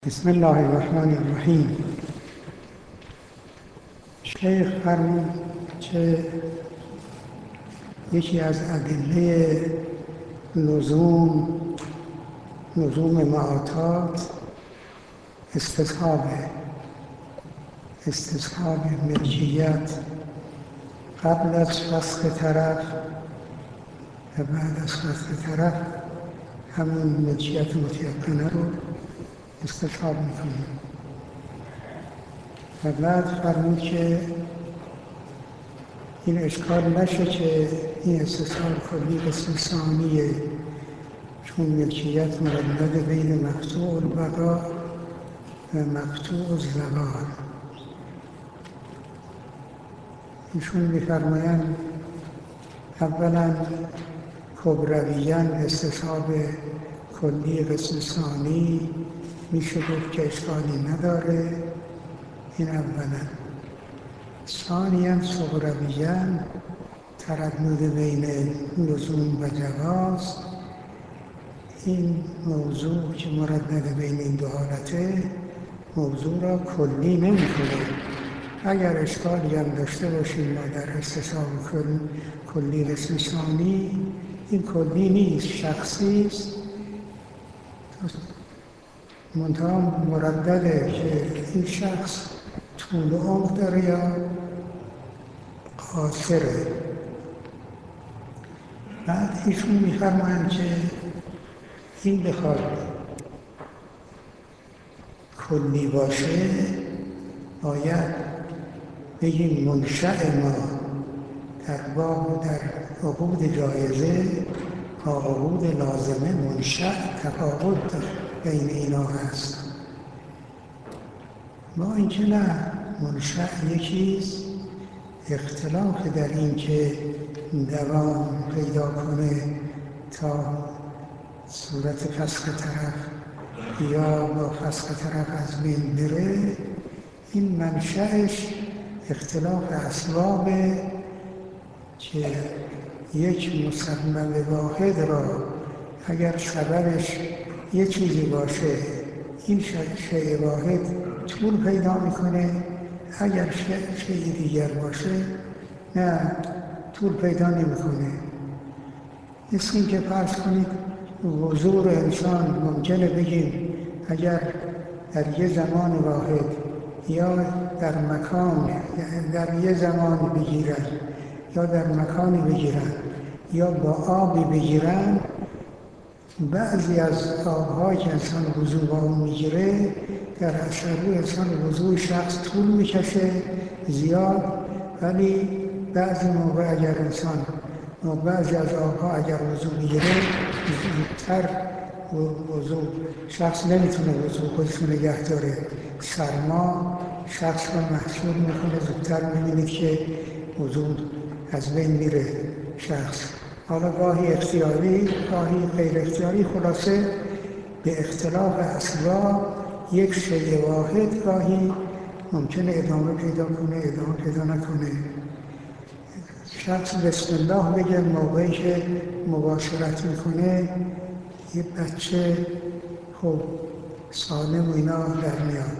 بسم الله الرحمن الرحیم. شیخ فرمود که یکی از ادله لزوم معاطات استصحاب ملکیت قبل از فسخ طرف و بعد از فسخ طرف همون ملکیت متیقنه رو استصحاب میکنیم. و بعد فرمود که این اشکال نشه که این استصحاب کلی قسم ثانیه، چون ملکیت مردد بین مقطوع البقا و مقطوع الزوال. ایشون می‌فرمایند اولا کبرویاً استصحاب کلی قسم ثانی میشه گفت که اشکالی نداره، این اولا. ثانیاً صغرویاً تردد بین لزوم و جواز، این موضوع که مردد بین این دو حالته موضوع را کلی نمی‌کنه. اگر اشکالی هم داشته باشیم ما در استصحاب کلی قسم ثانی، این کلی نیست، شخصی است، منتها مردده که این شخص طول عمر داره یا قاصره. بعد ایشون می‌فرمایند که این بخواد کلی باشه باید بگیم منشأ ما در عقود جایزه با عقود لازمه منشأ تفاوت بین اینا هست. ما اینکه نه، منشأ یکیست، اختلاف در این که دوام پیدا کنه تا صورت فسخ طرف یا با فسخ طرف از بین بره، این منشأش اختلاف اسبابه که یک مسبب واحد را اگر سببش یه چیزی باشه این شیء واحد طول پیدا میکنه، اگر شیء دیگر باشه نه طول پیدا نمیکنه. مثل این که فرض کنید حضور انسان ممکنه بگیم اگر در یه زمان واحد یا در مکان در یه زمانی بگیرن یا در مکانی بگیرن یا با آبی بگیرن، بعضی از آب‌هایی که انسان وضو با اون میگیره در اثر روی انسان وضو شخص طول میکشه زیاد، ولی بعضی موقع اگر انسان بعضی از آب‌ها اگر وضو میگیره زودتر وضو شخص نمیتونه وضو خودش نگه داره، سرما شخص رو محصول میکنه، زودتر میبینید که وضو از بین میره شخص. حالا گاهی اختیاری گاهی غیر اختیاری، خلاصه به اختلاف اسباب یک شیء واحد گاهی ممکنه ادامه پیدا کنه ادامه پیدا نکنه. شخص بسم الله بگه موقعی که مباشرت میکنه یه بچه خب سالم و اینا در میاد.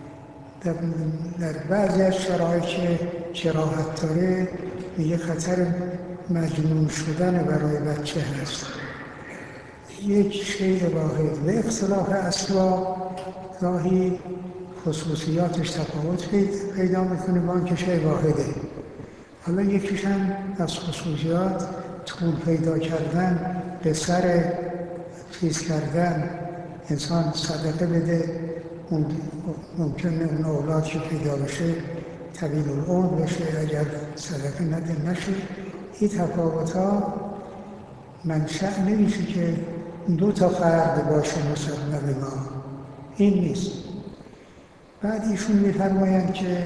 در بعضی از شرایط که کراهت داره یه خطر مجنون شدن برای بچه هست. یک شیء واحد به اختلاف اسباب گاهی خصوصیاتش تفاوت پیدا میکنه با اینکه شیء واحده. حالا یکیش هم از خصوصیات طول پیدا کردن، به سر چیز کردن، انسان صدقه بده ممکنه اون اولاد که پیدا بشه طویل العمر بشه، اگر صدقه نده نشه. این تفاوت‌ها منشأ نمیشه که دو تا فرد باشه مسبب ما، این نیست. بعد ایشون می‌فرمایند که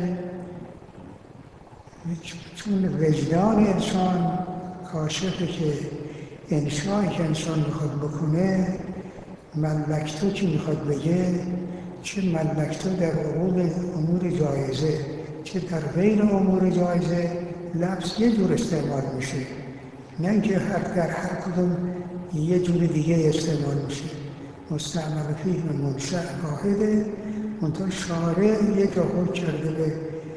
چون وجدان انسان کاشفه که انشایی که انسان میخواد بکنه ملکتو که میخواد بگه، چه ملکتو در امور جایزه چه در غیر امور جایزه، لفظ یه جور استعمال میشه، نه اینکه در هر کدوم یه جور دیگه استعمال میشه. مستعمل فیه و منشأ واحده. منتها شارع یه جا حکم کرده به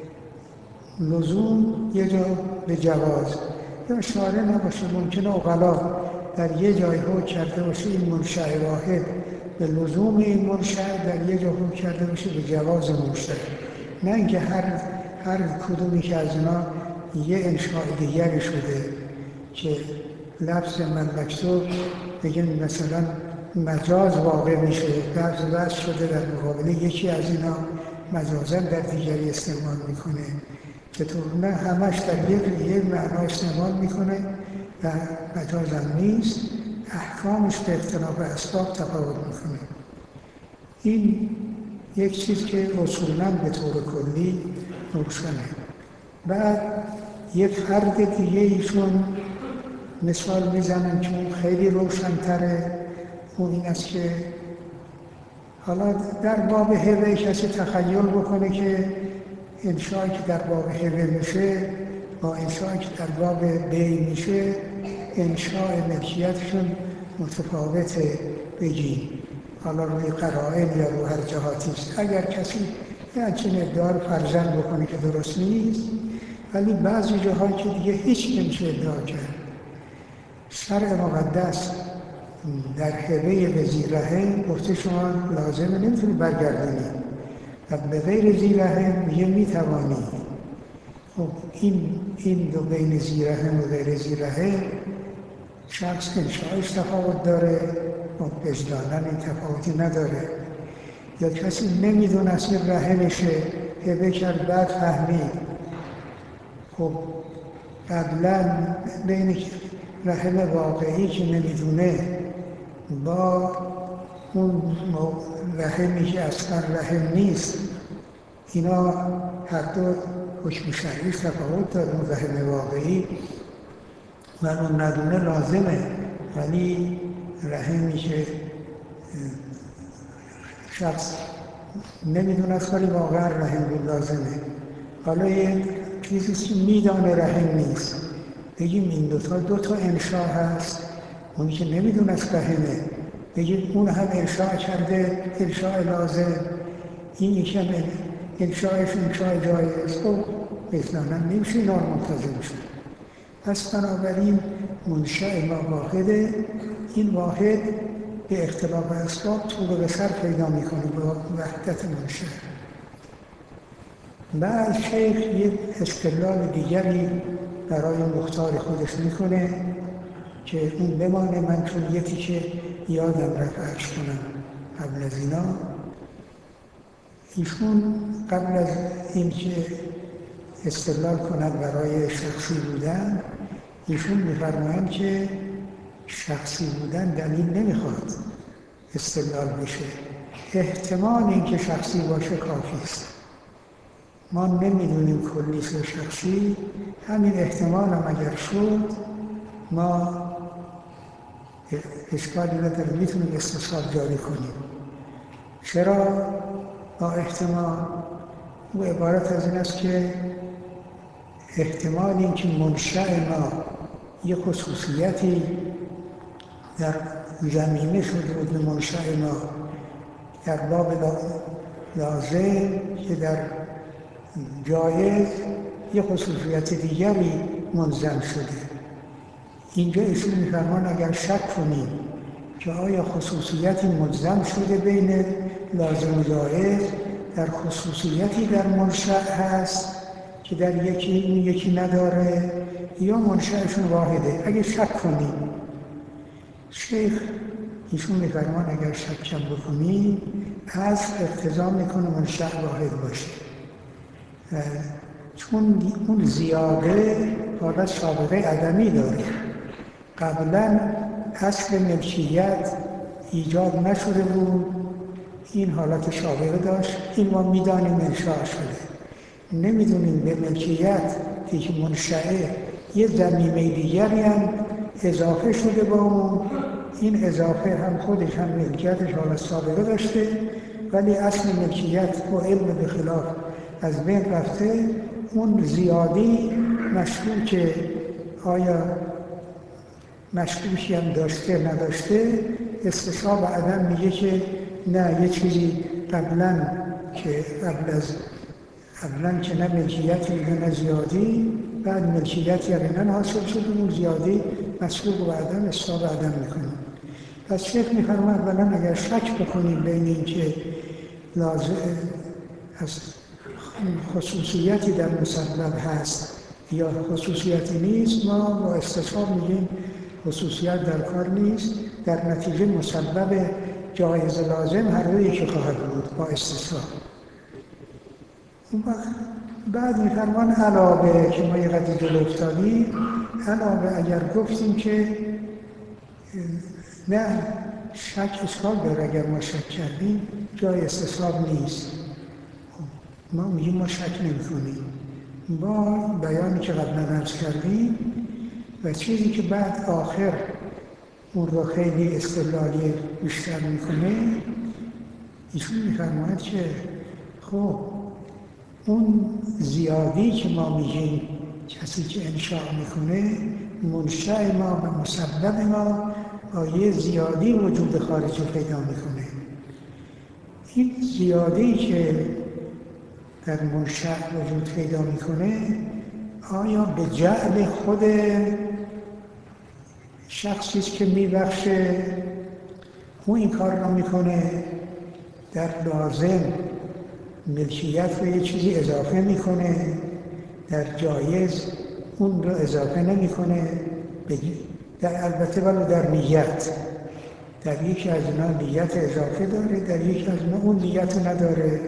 لزوم، یه جا به جواز. یا شارع نباشه، ممکنه عقلا در یه جای حکم کرده باشه این منشأ واحد به لزوم این منشأ، در یه جا حکم کرده باشه به جواز منشأ. نه اینکه هر کدومی که از اینا یه انشاء دیگری شده که لفظ ملکتو بگیم مثلا مجاز واقع میشه، لفظ وضع شده در مقابل یکی از اینا مجازا در دیگری استعمال میکنه، چطور نه همش در یک معنا استعمال میکنه و مجازا نیست، احکامش به اختلاف اسباب تفاوت میکنه. این یک چیز که اصولاً به طور کلی روشنه. بعد یک فرد دیگه ایشون مثال میزنن که اون خیلی روشن‌تره. اون این است که حالا در باب هبه کسی تخیل بکنه که انشایی که در باب هبه میشه با انشایی که در باب بی میشه انشاء ملکیتشون متفاوته بگیم، حالا روی قرائن یا روی هر جهاتی است. اگر کسی همچین ادعا رو فرضاً بکنه که درست نیست، ولی بعضی جاهایی که دیگه هیچ نمیشه ادعا کرد. شرع مقدس در هبه به ذی رحم گفته شما لازمه نمیتونی برگردونی و به غیر ذی رحم میگه میتوانی. خب این دو بین ذی رحم و غیر ذی رحم شخص انشاءش تفاوت داره و وجداناً این تفاوتی نداره. یا کسی نمیدونست این رحمشه هبه کرد بعد فهمید. خب قبلا بین رحم واقعی که نمیدونه با اون رحمی که اصلا رحم نیست، اینا هر دو حکم شرعی تفاوت داره. اون رحم واقعی و اون ندونه لازمه، ولی رحمی که شخص نمیدونه است ولی واقعا رحم بود لازمه. حالا یه چیزی که میدانه رحم نیست، بگیم این دو تا انشاء هست. اونی که نمیدونه است رحمه بگیم اون هم انشاء کرده انشاء لازم، این یکی هم انشاءش انشاء جایز. خب مثلا نمیشه اینا رو منتظم شد. پس بنابراین منشأ ما واحده. این واحد به اختلاف اسباب طول به سر پیدا میکنه با وحدت منشأ. بعد شیخ یک استدلال دیگری برای مختار خودش میکنه که اون بمانه، من چون یکی که یادم رفعش کنم قبل از اینا. ایشون قبل از اینکه استدلال کنن برای شخصی بودن، ایشون میفرمایند که شخصی بودن دلیل نمیخواد استدلال بشه، احتمال اینکه شخصی باشه کافی است. ما نمیدونیم کلیست یا شخصی، همین احتمال هم اگر شد ما اشکالی نداره، میتونیم استصواب جاری کنیم. چرا با احتمال؟ او عبارت از این است که احتمال این که منشأ ما یه خصوصیتی در زمینه شده بود به منشأ ما در باب لازم که در جایز یه خصوصیت دیگری منظم شده. اینجا ایشون می‌فرمان اگر شک کنیم که آیا خصوصیتی منظم شده بین لازم و جایز، در خصوصیتی در منشأ هست که در یکی نداره، یا منشأشون واحده. اگه شک کنیم، شیخ ایشون می‌فرمان اگر شک بکنیم از اقتضا میکنه منشأ واحد باشه، چون اون زیاده حالت سابقه عدمی داره. قبلا اصل ملکیت ایجاد نشده بود، این حالت سابقه داشت، این ما میدانیم انشاء شده. نمیدونیم به ملکیت که منشأه یه ضمیمه دیگری هم اضافه شده با اون، این اضافه هم خودش هم ملکیتش حالت سابقه داشته، ولی اصل ملکیت با علم به خلاف از بین رفته. اون زیادی مشکوکه آیا مشکوکی هم داشته نداشته، استصحاب عدم میگه که نه، یه چیزی قبلا که نه ملکیتی نه زیادی، بعد ملکیت یقینا حاصل شد، اون زیادی مسبوق به عدم، استصحاب عدم میکنه. پس شیخ میفرما اولا اگر شک بکنیم بین این که لازم از خصوصیتی در مسبب هست یا خصوصیتی نیست، ما با استصحاب میگیم خصوصیت در کار نیست، در نتیجه مسبب جایز لازم هر دو یکی خواهد بود با استصحاب. بعد میفرمان علاوه که ما یه قدر جلو افتادیم، علاوه اگر گفتیم که نه شک اشکال داره، اگر ما شک کردیم جای استصحاب نیست، ما میگیم ما شک نمی کنیم با بیانی که قبلا عرض کردیم و چیزی که بعد آخر اون رو خیلی استدلالی بیشتر میکنه. ایشون میفرماید که خب اون زیادی که ما میگیم کسی که انشاء میکنه، منشأ ما و مسبب ما با یه زیادی وجود خارجی پیدا میکنه. این زیادی که در منشأ وجود پیدا میکنه آیا به جعل خود شخصی که میبخشه اون این کار رو میکنه، در لازم ملکیت رو یه چیزی اضافه میکنه، در جایز اون رو اضافه نمیکنه، در البته ولی در نیت، در یکی از اینا نیت اضافه داره، در یکی از اینا اون نیت رو نداره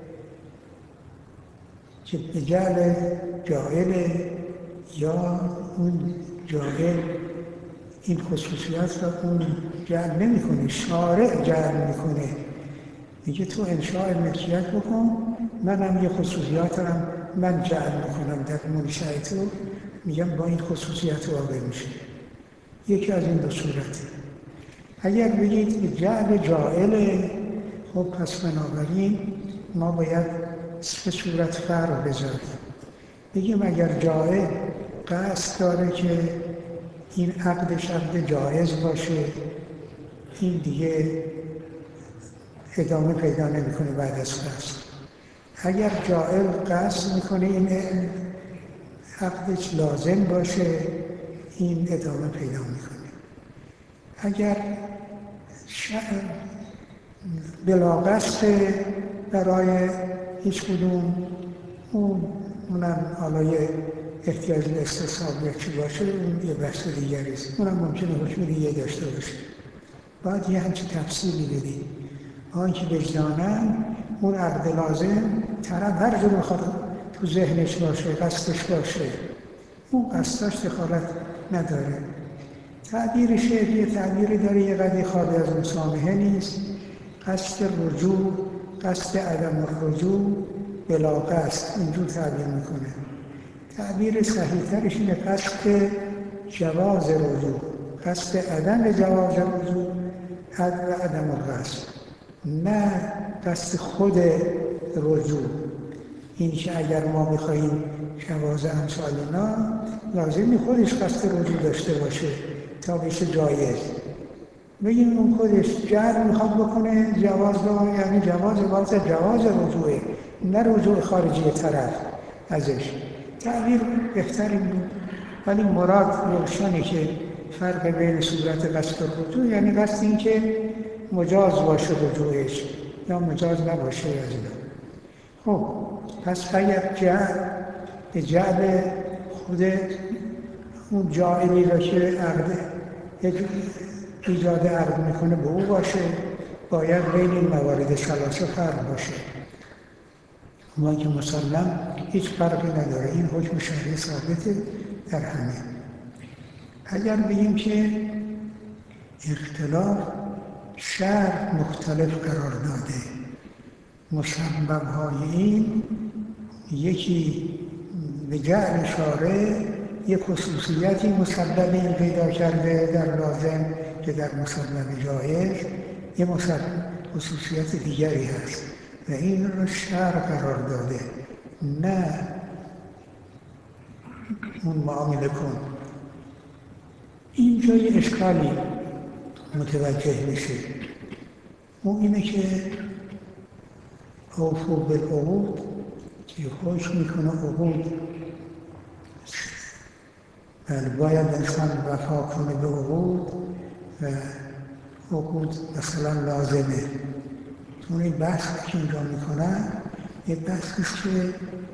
که به جعل جاهل یا اون جاهل این خصوصیات را اون جعل نمی کنه، شارع جعل میکنه، میگه تو انشاء ملکیت بکن، منم یه خصوصیات هم من جعل میکنم در منشأ تو، میگم با این خصوصیات واقع میشه. یکی از این دو صورته. اگر بگید جعل جاهله، خب پس بنابراین ما باید به صورت فرق بذاریم، بگیم اگر جاهل قصد داره که این عقدش عقد جایز باشه، این دیگه ادامه پیدا نمیکنه بعد از قصد. اگر جاهل قصد میکنه این عقدش لازم باشه، این ادامه پیدا میکنه. اگر بلا قصد برای هیچ کدوم، اونم حالا یه احتیاج به استصحاب یا چی باشه، اون یه بحث دیگری است، اونم ممکنه حکم دیگه داشته باشه. باید یه همچین تفصیلی بدیم. آنکه وجدانن اون عقد لازم طرف هر جور میخواد تو ذهنش باشه، قصدش باشه، اون قصدش دخالت نداره. تعبیر شعر یه تعبیری داره یه قدری خالی از مسامحه نیست. قصد رجوع، قصد عدم الرجوع بلا قصد، اینجور تعبیر میکنه. تعبیر صحیح‌ترش اینه قصد جواز رجوع، قصد عدم جواز رجوع و عدم القصد، نه قصد خود رجوع. این که اگر ما میخواییم جواز امثال اینا، لازمی خودش قصد رجوع داشته باشه تا بشه جایز. بگیم اون خودش جعل میخواد بکنه جواز رو، یعنی جواز رجوعه، نه رجوع خارجی طرف ازش. تعبیر بهتری بود، ولی مراد روشنه که فرق بین صورت قصد و رجوع یعنی قصد این که مجاز باشه رجوعش یا مجاز نباشه از اینا. خب پس اگر به جعل خود اون جاعلی را که عقد ایجاد عقد میکنه به او باشه، باید بین این موارد ثلاثه فرق باشه. ما که مسلم هیچ فرقی نداره، این حکم شرعی ثابته در همه. اگر بگیم که اختلاف شرع مختلف قرار داده، مسبب‌های این یکی به جعل شارع یک خصوصیتی مسبب این پیدا کرده در لازم که در مسبب جایز یه خصوصیت دیگری هست و این رو شرع قرار داده، نه اون معامله کن. اینجا یه اشکالی متوجه میشه، اون اینه که اوفوا بالعقود که خواهش میکنه عقود باید انسان وفا کنه به عقود و عقود مثلا لازمه. چون این بحث که اینجا میکنن یه بحثی که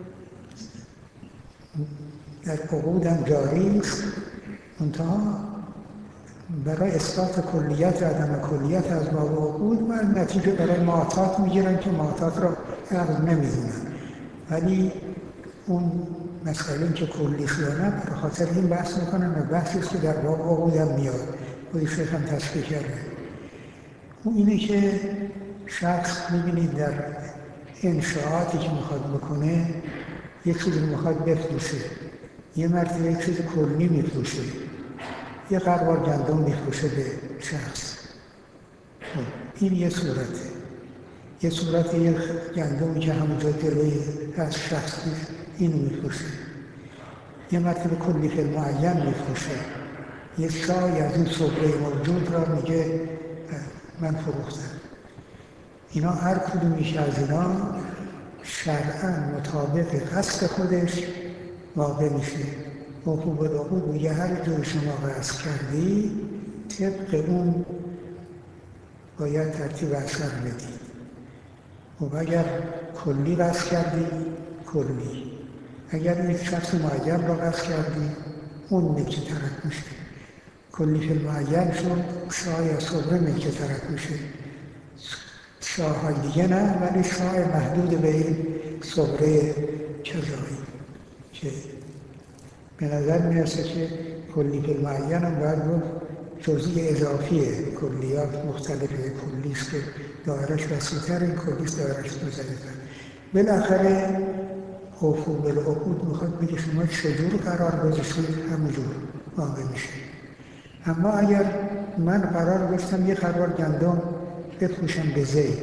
در عقود هم جاری است، منتها برای اثبات کلیت و عدم کلیت از باب عقود و نتیجه برای معطات میگیرن که معطات را عقل نمیدونن، ولی اون مسئله که کلی شدنه برای خاطر این بحث میکنن و بحثی که در باب عقود هم میاد، خودی شیخ هم تصفیه کرده. اون اینه که شخص میبینید در انشاءاتی که میخواد بکنه یک چیزی میخواد بفروشه، یه مرتبه یک چیز کلی میفروشه، یه قربار گندم میفروشه به شخص. این یه صورته، یه صورت یه گندمی که همونجا جلوی از شخصی اینو میفروشه. یه مرتبه کلی فی المعین میفروشه، یه شای از این صبره موجود را میگه من فروختم. اینا هر کدومیش از اینا شرعاً مطابق قصد خودش واقع میشه. اوفوا بالعقود میگه هر جور شما قصد کردی طبق اون باید ترتیب اثر بدید. و اگر کلی قصد کردی کلی، اگر یک شخص معین را قصد کردی اون ملک ترک میشه. کلی فی المعین شد، شاه یا صبره ملک ترک میشه. شاه های دیگه نه، ولی شاه محدود به این صبره کذایی که به نظر میرسه که کلی فی المعین هم باید گفت جزئی اضافیه. کلیات مختلفه، کلیست که دایرش وسیع‌تر، این کلیست دایرش مزدتر. بالاخره اوفوا بالعقود میخواد بگه شما چجور قرار گذاشتید همونجور واقع میشه. اما اگر من قرار گذاشتم یه قرار گندم بفروشم به زید،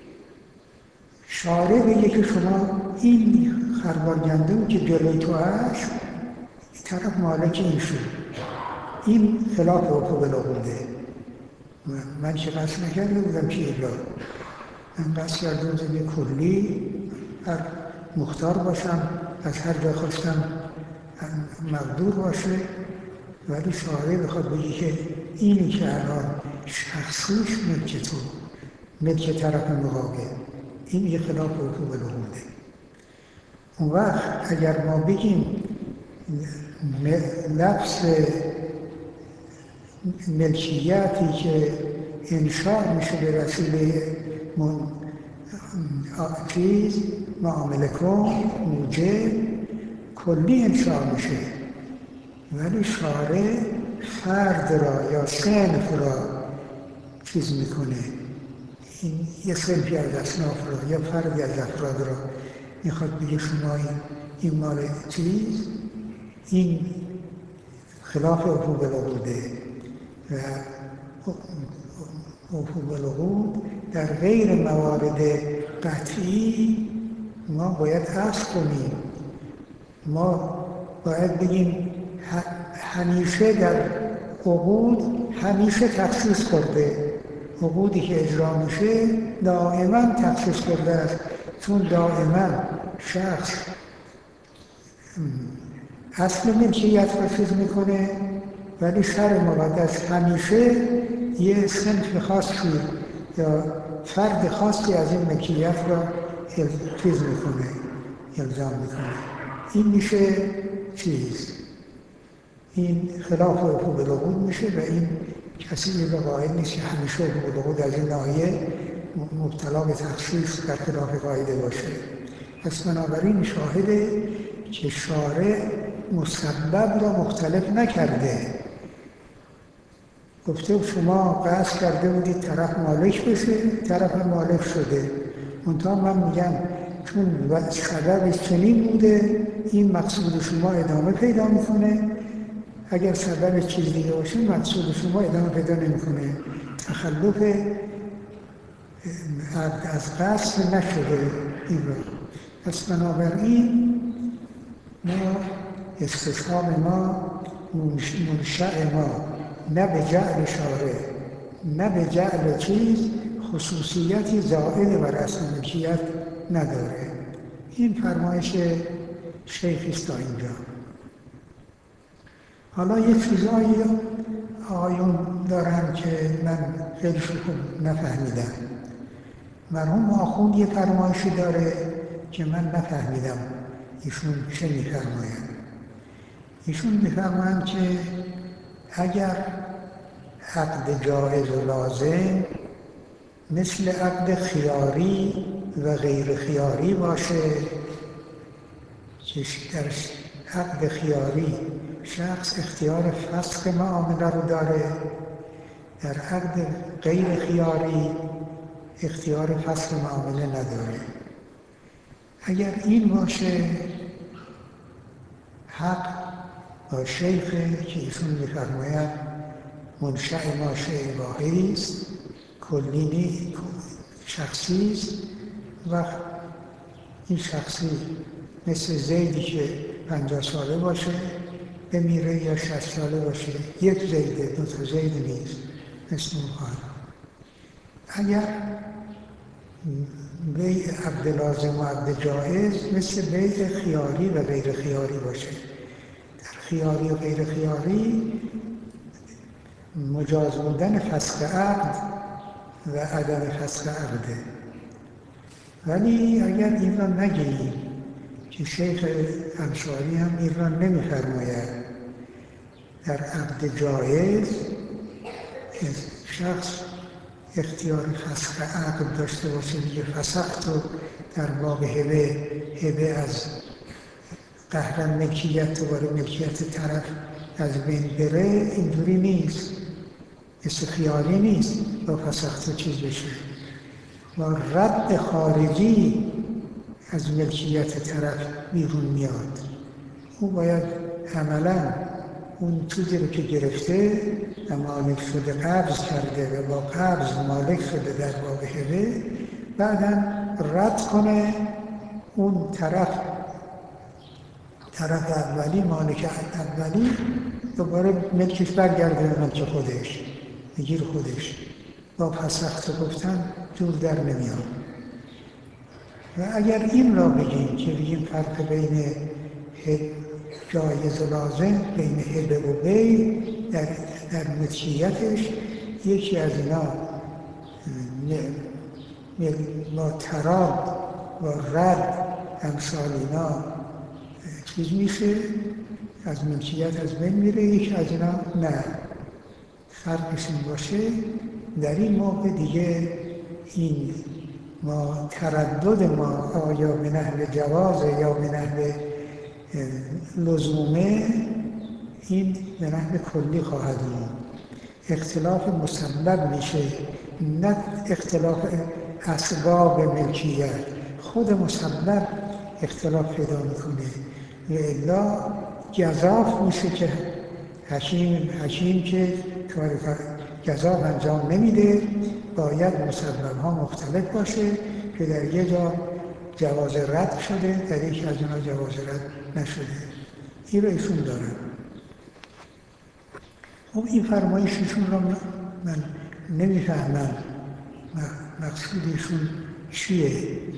شارع بگه که شما این خروار گندم که جلوی تو هست طرف مالک این شد، این خلاف اوفوا بالعقوده. من که قصد نکرده بودم که الا من قصد کرده بودم یه کلی هر مختار باشم، از هر جا خواستم مقدور باشه، ولی شارع بخواد بگی که اینی که الان شخصیش ملک تو، ملک طرف مقابل، این یه خلاف اوفوا بالعقوده. اون وقت اگر ما بگیم لفظ ملکیتی که انشاء میشه به وسیله چیز معامله کن موجب کلی انشاء میشه، ولی شارع فرد را یا صنف را چیز میکنه، این یه صنفی از اصناف را یا فردی از افراد را میخواد بگه شما این مال چیز، این خلاف اوفوا بالعقوده. و اوفوا بالعقود در غیر موارد قطعی ما باید اصل کنیم، ما باید بگیم همیشه در عقود همیشه تخصیص خورده، عقودی که اجرا میشه دائما تخصیص خورده است، چون دائما شخص اصل ملکیت را چیز میکنه، ولی شرع مقدس همیشه یه صنف خاصی یا فرد خاصی از این ملکیت را چیز میکنه، الزام میکنه. این میشه چیز، این خلاف اوفوا بالعقود میشه و این کسی به قائل نیست که همیشه اوفوا بالعقود از این ناحیه مبتلا به تخصیص در خلاف قاعده باشه. پس بنابراین شاهده که شارع مسبب را مختلف نکرده، گفته شما قصد کرده بودید طرف مالک بشه، طرف مالک شده، منتها من میگم چون سبب چنین بوده این مقصود شما ادامه پیدا میکنه، اگر سبب چیز دیگه باشه مقصود شما ادامه پیدا نمیکنه، تخلف از قصد نشده این را. پس بنابراین ما استصحاب ما منشأ ما نه به جعل شارع نه به جعل چیز خصوصیتی زائد بر اصل ملکیت نداره. این فرمایش شیخی است تا اینجا. حالا یک چیزایی آیون دارن که من خیلی خوب نفهمیدم. مرحوم آخوند یه فرمایشی داره که من نفهمیدم ایشون چه میفرمایند. ایشون میفرمایند که اگر عقد جایز و لازم مثل عقد خیاری و غیر خیاری باشه، که در عقد خیاری شخص اختیار فسخ معامله رو داره، در عقد غیر خیاری اختیار فسخ معامله نداره. اگر این باشه حق با شیخه که ایشون می‌فرماید منشأ ما شیء واحدی است، کلی شخصی است و این شخصی مثل زیدی که 50 ساله باشه بمیره یا 60 ساله باشه، یک زیده، دو تا زید نیست مثل اون. اگر بیع عقد لازم و عقد جایز مثل بیع خیاری و غیر خیاری باشه، در خیاری و غیر خیاری مجاز بودن فسخ عقد و عدم فسخ عقده. ولی اگر این را نگیریم که شیخ انصاری هم این را نمی‌فرماید، در عقد جایز شخص اختیار فسخ عقد داشته باشه، دیگه فسخت و در باب هبه از قهر ملکیت دوباره ملکیت طرف از بین بره، اینجوری نیست، مثل خیاری نیست با فسخت و چیز بشه. و رد خارجی از ملکیت طرف بیرون میاد، او باید عملا اون چیزی رو که گرفته و مالک شده قبض کرده و با قبض مالک شده در باب هبه، بعداً رد کنه اون طرف اولی، مالک اولی دوباره ملکش برگرده به ملک خودش، بگیر خودش. با فسخت گفتن جور در نمیاد. و اگر این را بگیم که بگیم فرق بین جایز و لازم، بین هبه و بیع در ملکیتش، یکی از اینا با تراب و رد امثال اینا چیز میشه، از ملکیت از بین میره، یکی از اینا نه. فرقش این باشه، در این موقع دیگه این ما تردد ما آیا به نحو جوازه یا به نحو لزومه، این به نحو کلی خواهد بود. اختلاف مسبب میشه، نه اختلاف اسباب ملکیت. خود مسبب اختلاف پیدا میکنه و الا گزاف میشه که حکیم که کار گزاف انجام نمیده، باید مسبب ها مختلف باشه که در یک جا جواز رد شده، در یکی از اونها جواز رد نشده. این رو ایشون دارن. خب این فرمایششون رو من نمیفهمم مقصود ایشون چیه.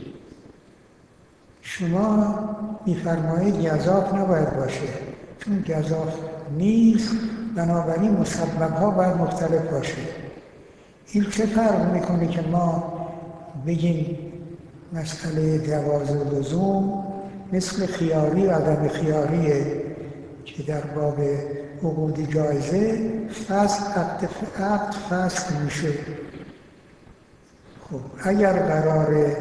شما میفرمایید گزاف نباید باشه، چون گزاف نیست، بنابراین مسبب ها باید مختلف باشه. این چه فرق میکنه که ما بگیم مسئله جواز و لزوم مثل خیاری و عدم خیاریه که در باب عقود جایزه عقد فسخ میشه. خب اگر قرار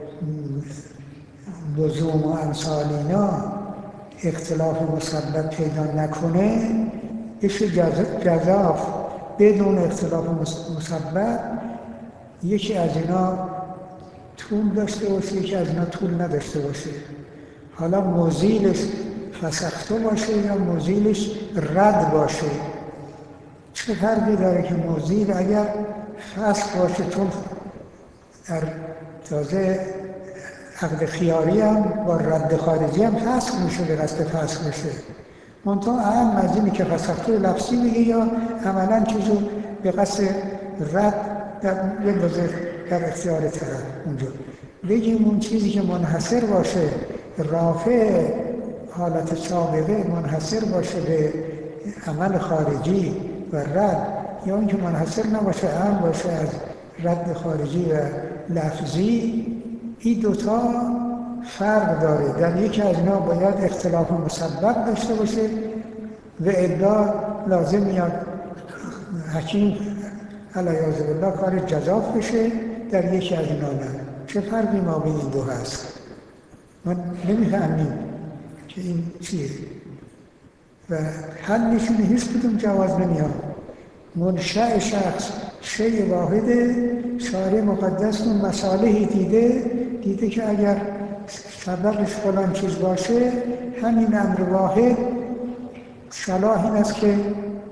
لزوم و امثال اینا اختلاف مسبب پیدا نکنه، بشه گزاف بدون اختلاف مسبب، یکی از اینا طول داشته باشه، یکی از اینا طول نداشته باشه. حالا مزیلش فسخته باشه یا مزیلش رد باشه، چه فرقی داره که مزیل اگر فسخ باشه، چون در تازه عقد خیاری هم با رد خارجی هم فسخ میشه، به قصد فسخ میشه. منتها اهم از اینه که فساختور لفظی بگه یا عملا چیزو به قصد رد در بندازه در اختیار طرف اونجا. بگیم اون چیزی که منحصر باشه رافع حالت سابقه، منحصر باشه به عمل خارجی و رد، یا اینکه منحصر نباشه اهم باشه از رد خارجی و لفظی، این دوتا فرق داره. در یکی از اینا باید اختلاف مسبب داشته باشه و الا لازم میاد حکیم علیه بالله کار جزاف بشه، در یکی از اینا نه. چه فرقی ما بین این دو هست؟ ما نمیفهمیم که این چیه و حلشون هیچ کدوم جواز نمیاد. منشأ شخص شیء واحده، شارع مقدس اون مصالحی دیده که اگر سببش فلان چیز باشه همین امر واحد صلاح این است که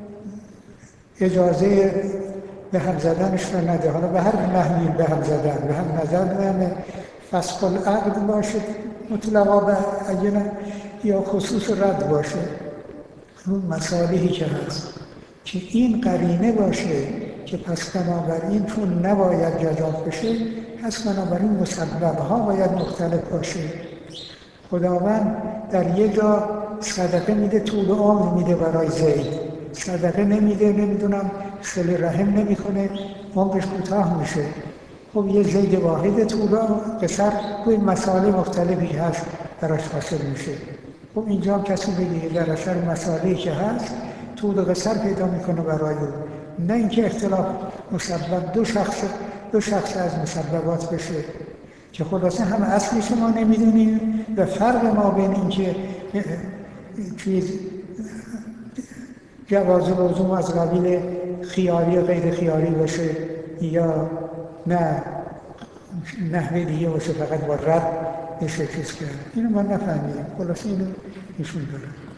اجازه به هم زدنش رو نده. حالا به هر نحوی به هم زدن، به هم نزدن، فسخ العقد باشه مطلقا به عینه یا خصوص رد باشه، اون مصالحی که هست که این قرینه باشه که پس بنابراین چون نباید جزاف بشه پس بنابراین مسببها باید مختلف باشه. خداوند در یه جا صدقه میده، طول عمر میده برای زید، صدقه نمیده، نمیدونم صله رحم نمیکنه، عمرش کوتاه میشه. خب یه زید واحد طول قصر روی مسائل مختلفی هست براش حاصل میشه. خب اینجا هم کسی بگه در اثر مسائلی که هست طول قصر پیدا میکنه برای اون، نه اینکه اختلاف مسبب دو شخص از مسببات بشه که خلاصه هم اصلش ما نمیدونیم و فرق ما بین این که چیز جواز لزوم از قبیل خیاری غیر خیاری باشه یا نه نحوه دیگه باشه فقط با رد بشه چیز کرد، اینو ما نفهمیم. خلاصه اینو ایشون داره.